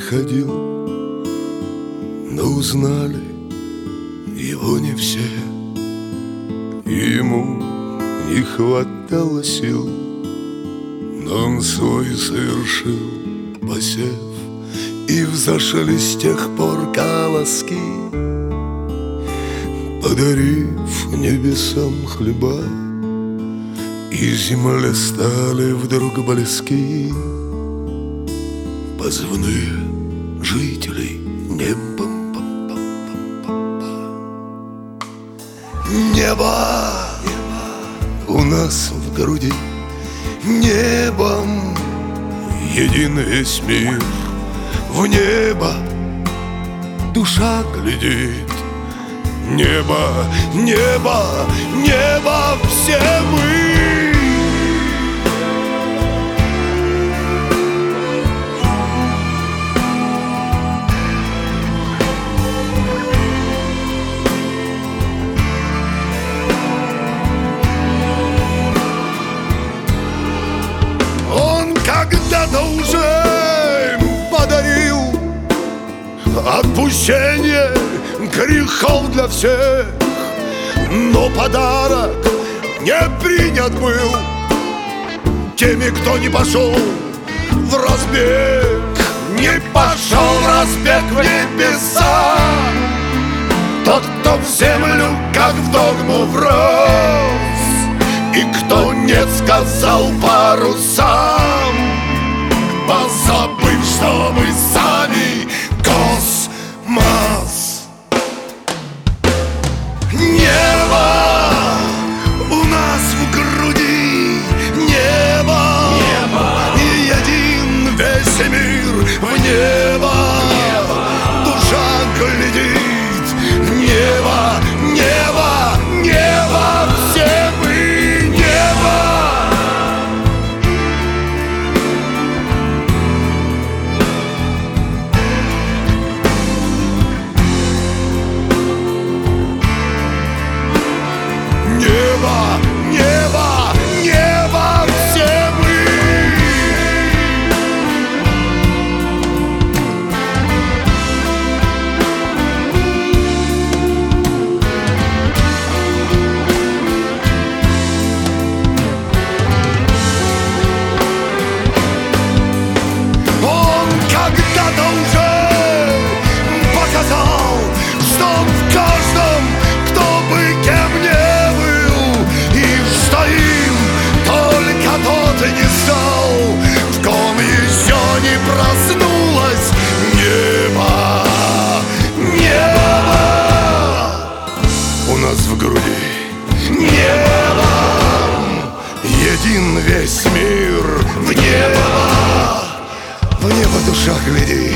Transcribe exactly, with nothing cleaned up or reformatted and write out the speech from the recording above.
приходил, но узнали его не все. И ему не хватало сил, но он свой совершил посев, и взошли с тех пор колоски, подарив небесам хлеба. И земле стали вдруг близки позывные жителей небом. Небо у нас в груди, небом един весь мир. В небо душа глядит, небо, небо, небо все мы. Он когда-то уже подарил отпущение грехов для всех, но подарок не принят был теми, кто не пошел в разбег. Не пошел в разбег в небеса тот, кто в землю, как в догму врос, и кто нет сказал парусам, позабыв, что мы сами космос. Небо у нас в груди, небо, небо. И един весь мир в небо, небо. Душа глядит в небо, небо, небо, все мы небо. Небо, небо, небо, все мы. Он когда-то уже показал, что он в каждом, кто бы кем не был, и что им только тот и не стал, в ком еще не проснулось небо. Небо у нас в груди, небо, един весь мир в небо, в небо душа глядит.